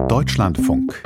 Deutschlandfunk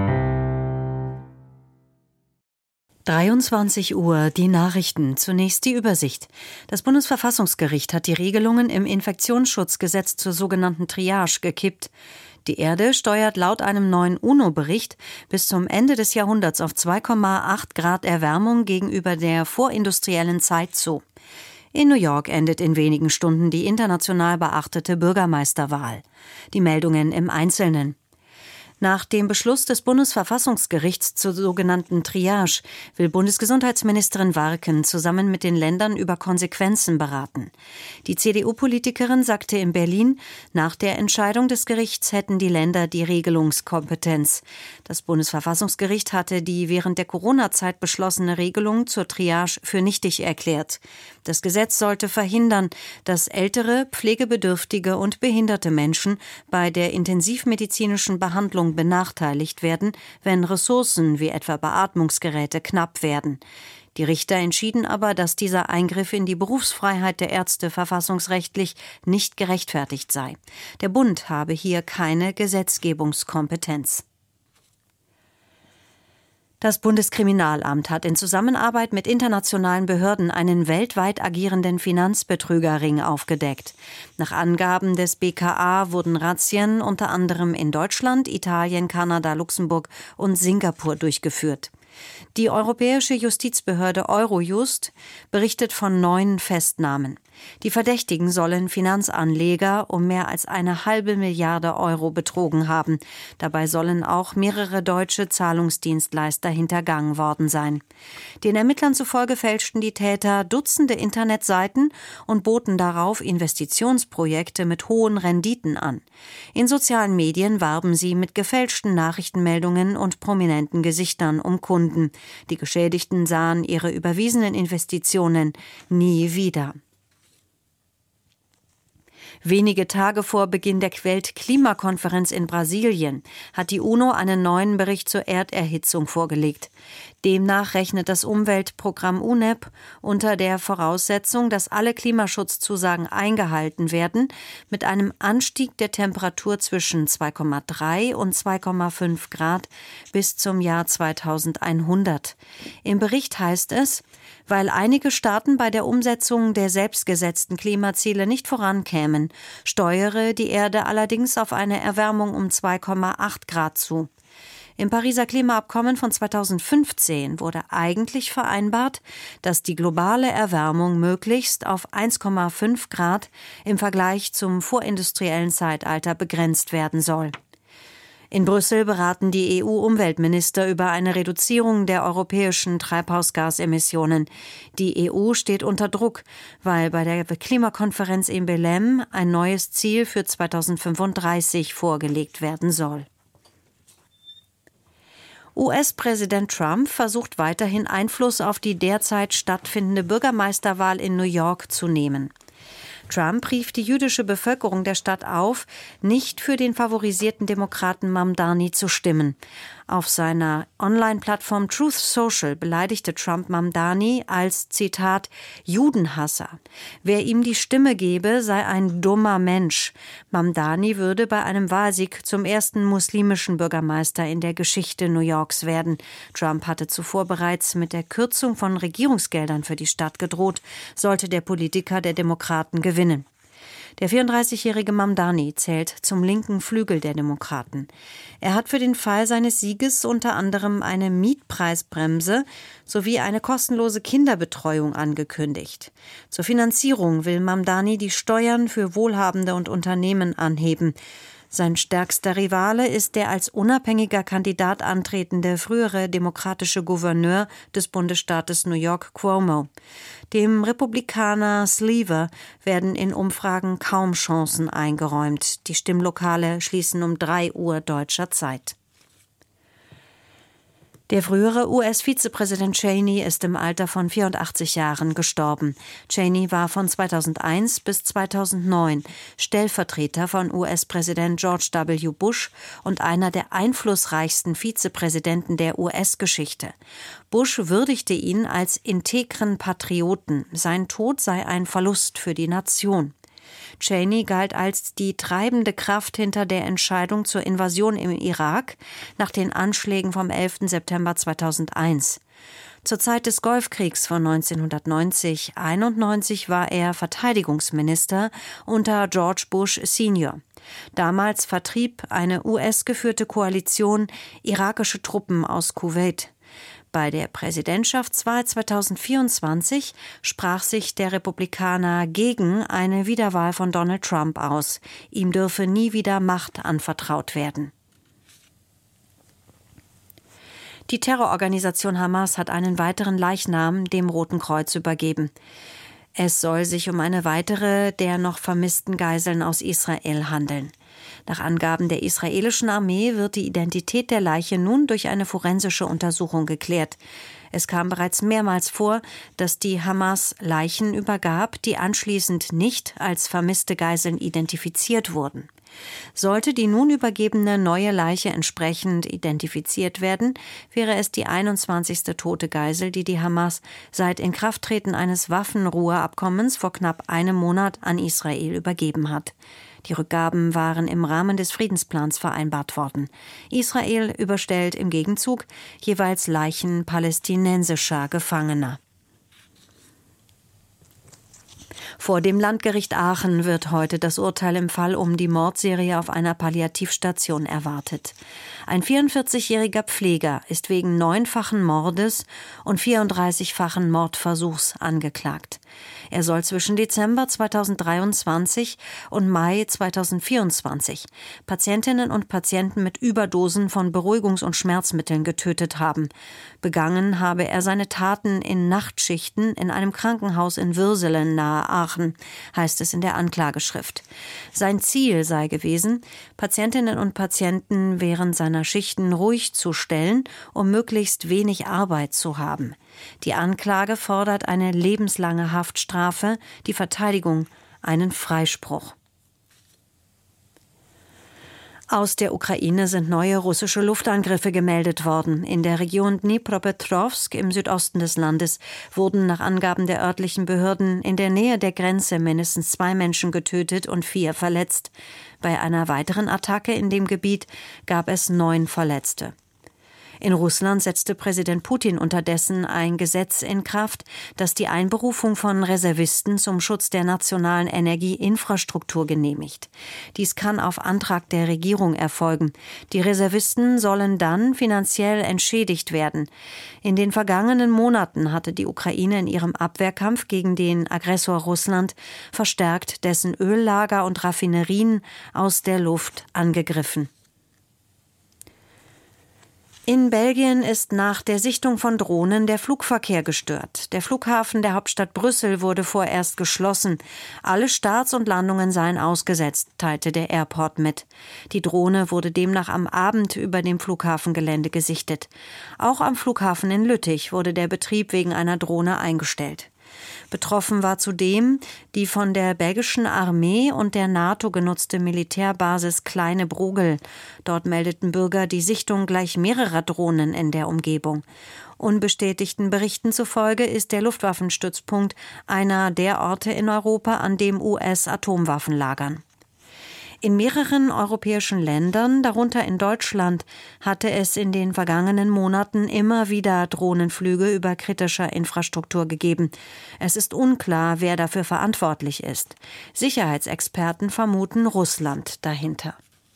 23 Uhr, die Nachrichten. Zunächst die Übersicht. Das Bundesverfassungsgericht hat die Regelungen im Infektionsschutzgesetz zur sogenannten Triage gekippt. Die Erde steuert laut einem neuen UNO-Bericht bis zum Ende des Jahrhunderts auf 2,8 Grad Erwärmung gegenüber der vorindustriellen Zeit zu. In New York endet in wenigen Stunden die international beachtete Bürgermeisterwahl. Die Meldungen im Einzelnen. Nach dem Beschluss des Bundesverfassungsgerichts zur sogenannten Triage will Bundesgesundheitsministerin Warken zusammen mit den Ländern über Konsequenzen beraten. Die CDU-Politikerin sagte in Berlin, nach der Entscheidung des Gerichts hätten die Länder die Regelungskompetenz. Das Bundesverfassungsgericht hatte die während der Corona-Zeit beschlossene Regelung zur Triage für nichtig erklärt. Das Gesetz sollte verhindern, dass ältere, pflegebedürftige und behinderte Menschen bei der intensivmedizinischen Behandlung benachteiligt werden, wenn Ressourcen wie etwa Beatmungsgeräte knapp werden. Die Richter entschieden aber, dass dieser Eingriff in die Berufsfreiheit der Ärzte verfassungsrechtlich nicht gerechtfertigt sei. Der Bund habe hier keine Gesetzgebungskompetenz. Das Bundeskriminalamt hat in Zusammenarbeit mit internationalen Behörden einen weltweit agierenden Finanzbetrügerring aufgedeckt. Nach Angaben des BKA wurden Razzien unter anderem in Deutschland, Italien, Kanada, Luxemburg und Singapur durchgeführt. Die europäische Justizbehörde Eurojust berichtet von 9 Festnahmen. Die Verdächtigen sollen Finanzanleger um mehr als 1,5 Milliarde Euro betrogen haben. Dabei sollen auch mehrere deutsche Zahlungsdienstleister hintergangen worden sein. Den Ermittlern zufolge fälschten die Täter Dutzende Internetseiten und boten darauf Investitionsprojekte mit hohen Renditen an. In sozialen Medien warben sie mit gefälschten Nachrichtenmeldungen und prominenten Gesichtern um Kunden. Die Geschädigten sahen ihre überwiesenen Investitionen nie wieder. Wenige Tage vor Beginn der Weltklimakonferenz in Brasilien hat die UNO einen neuen Bericht zur Erderhitzung vorgelegt. Demnach rechnet das Umweltprogramm UNEP unter der Voraussetzung, dass alle Klimaschutzzusagen eingehalten werden, mit einem Anstieg der Temperatur zwischen 2,3 und 2,5 Grad bis zum Jahr 2100. Im Bericht heißt es, weil einige Staaten bei der Umsetzung der selbstgesetzten Klimaziele nicht vorankämen, steuere die Erde allerdings auf eine Erwärmung um 2,8 Grad zu. Im Pariser Klimaabkommen von 2015 wurde eigentlich vereinbart, dass die globale Erwärmung möglichst auf 1,5 Grad im Vergleich zum vorindustriellen Zeitalter begrenzt werden soll. In Brüssel beraten die EU-Umweltminister über eine Reduzierung der europäischen Treibhausgasemissionen. Die EU steht unter Druck, weil bei der Klimakonferenz in Belém ein neues Ziel für 2035 vorgelegt werden soll. US-Präsident Trump versucht weiterhin Einfluss auf die derzeit stattfindende Bürgermeisterwahl in New York zu nehmen. Trump rief die jüdische Bevölkerung der Stadt auf, nicht für den favorisierten Demokraten Mamdani zu stimmen. Auf seiner Online-Plattform Truth Social beleidigte Trump Mamdani als, Zitat, Judenhasser. Wer ihm die Stimme gebe, sei ein dummer Mensch. Mamdani würde bei einem Wahlsieg zum ersten muslimischen Bürgermeister in der Geschichte New Yorks werden. Trump hatte zuvor bereits mit der Kürzung von Regierungsgeldern für die Stadt gedroht, sollte der Politiker der Demokraten gewinnen. Der 34-jährige Mamdani zählt zum linken Flügel der Demokraten. Er hat für den Fall seines Sieges unter anderem eine Mietpreisbremse sowie eine kostenlose Kinderbetreuung angekündigt. Zur Finanzierung will Mamdani die Steuern für Wohlhabende und Unternehmen anheben. Sein stärkster Rivale ist der als unabhängiger Kandidat antretende frühere demokratische Gouverneur des Bundesstaates New York, Cuomo. Dem Republikaner Sliver werden in Umfragen kaum Chancen eingeräumt. Die Stimmlokale schließen um 3 Uhr deutscher Zeit. Der frühere US-Vizepräsident Cheney ist im Alter von 84 Jahren gestorben. Cheney war von 2001 bis 2009 Stellvertreter von US-Präsident George W. Bush und einer der einflussreichsten Vizepräsidenten der US-Geschichte. Bush würdigte ihn als integren Patrioten. Sein Tod sei ein Verlust für die Nation. Cheney galt als die treibende Kraft hinter der Entscheidung zur Invasion im Irak nach den Anschlägen vom 11. September 2001. Zur Zeit des Golfkriegs von 1990-91 war er Verteidigungsminister unter George Bush Senior. Damals vertrieb eine US-geführte Koalition irakische Truppen aus Kuwait. Bei der Präsidentschaftswahl 2024 sprach sich der Republikaner gegen eine Wiederwahl von Donald Trump aus. Ihm dürfe nie wieder Macht anvertraut werden. Die Terrororganisation Hamas hat einen weiteren Leichnam dem Roten Kreuz übergeben. Es soll sich um eine weitere der noch vermissten Geiseln aus Israel handeln. Nach Angaben der israelischen Armee wird die Identität der Leiche nun durch eine forensische Untersuchung geklärt. Es kam bereits mehrmals vor, dass die Hamas Leichen übergab, die anschließend nicht als vermisste Geiseln identifiziert wurden. Sollte die nun übergebene neue Leiche entsprechend identifiziert werden, wäre es die 21. tote Geisel, die die Hamas seit Inkrafttreten eines Waffenruheabkommens vor knapp einem Monat an Israel übergeben hat. Die Rückgaben waren im Rahmen des Friedensplans vereinbart worden. Israel überstellt im Gegenzug jeweils Leichen palästinensischer Gefangener. Vor dem Landgericht Aachen wird heute das Urteil im Fall um die Mordserie auf einer Palliativstation erwartet. Ein 44-jähriger Pfleger ist wegen 9-fachen Mordes und 34-fachen Mordversuchs angeklagt. Er soll zwischen Dezember 2023 und Mai 2024 Patientinnen und Patienten mit Überdosen von Beruhigungs- und Schmerzmitteln getötet haben. Begangen habe er seine Taten in Nachtschichten in einem Krankenhaus in Würselen nahe Aachen, heißt es in der Anklageschrift. Sein Ziel sei gewesen, Patientinnen und Patienten während seiner Schichten ruhig zu stellen, um möglichst wenig Arbeit zu haben. Die Anklage fordert eine lebenslange Haftstrafe, die Verteidigung einen Freispruch. Aus der Ukraine sind neue russische Luftangriffe gemeldet worden. In der Region Dnipropetrovsk im Südosten des Landes wurden nach Angaben der örtlichen Behörden in der Nähe der Grenze mindestens 2 Menschen getötet und 4 verletzt. Bei einer weiteren Attacke in dem Gebiet gab es 9 Verletzte. In Russland setzte Präsident Putin unterdessen ein Gesetz in Kraft, das die Einberufung von Reservisten zum Schutz der nationalen Energieinfrastruktur genehmigt. Dies kann auf Antrag der Regierung erfolgen. Die Reservisten sollen dann finanziell entschädigt werden. In den vergangenen Monaten hatte die Ukraine in ihrem Abwehrkampf gegen den Aggressor Russland verstärkt dessen Öllager und Raffinerien aus der Luft angegriffen. In Belgien ist nach der Sichtung von Drohnen der Flugverkehr gestört. Der Flughafen der Hauptstadt Brüssel wurde vorerst geschlossen. Alle Starts und Landungen seien ausgesetzt, teilte der Airport mit. Die Drohne wurde demnach am Abend über dem Flughafengelände gesichtet. Auch am Flughafen in Lüttich wurde der Betrieb wegen einer Drohne eingestellt. Betroffen war zudem die von der belgischen Armee und der NATO genutzte Militärbasis Kleine Brogel. Dort meldeten Bürger die Sichtung gleich mehrerer Drohnen in der Umgebung. Unbestätigten Berichten zufolge ist der Luftwaffenstützpunkt einer der Orte in Europa, an dem US-Atomwaffen lagern. In mehreren europäischen Ländern, darunter in Deutschland, hatte es in den vergangenen Monaten immer wieder Drohnenflüge über kritischer Infrastruktur gegeben. Es ist unklar, wer dafür verantwortlich ist. Sicherheitsexperten vermuten Russland dahinter.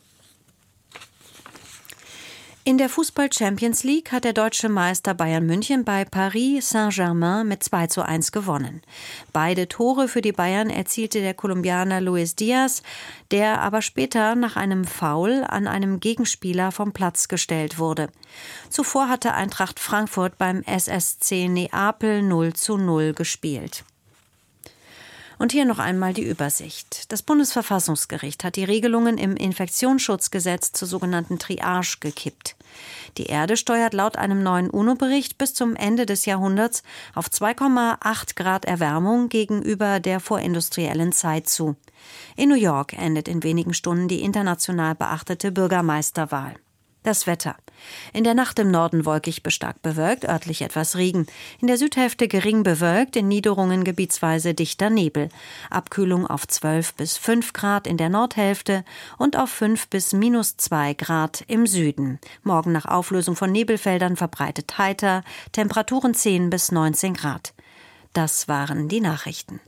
In der Fußball-Champions League hat der deutsche Meister Bayern München bei Paris Saint-Germain mit 2:1 gewonnen. Beide Tore für die Bayern erzielte der Kolumbianer Luis Diaz, der aber später nach einem Foul an einem Gegenspieler vom Platz gestellt wurde. Zuvor hatte Eintracht Frankfurt beim SSC Neapel 0:0 gespielt. Und hier noch einmal die Übersicht. Das Bundesverfassungsgericht hat die Regelungen im Infektionsschutzgesetz zur sogenannten Triage gekippt. Die Erde steuert laut einem neuen UNO-Bericht bis zum Ende des Jahrhunderts auf 2,8 Grad Erwärmung gegenüber der vorindustriellen Zeit zu. In New York endet in wenigen Stunden die international beachtete Bürgermeisterwahl. Das Wetter. In der Nacht im Norden wolkig bis stark bewölkt, örtlich etwas Regen. In der Südhälfte gering bewölkt, in Niederungen gebietsweise dichter Nebel. Abkühlung auf 12 bis 5 Grad in der Nordhälfte und auf 5 bis -2 Grad im Süden. Morgen nach Auflösung von Nebelfeldern verbreitet heiter, Temperaturen 10 bis 19 Grad. Das waren die Nachrichten.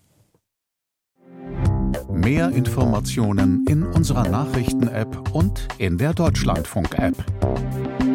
Mehr Informationen in unserer Nachrichten-App und in der Deutschlandfunk-App.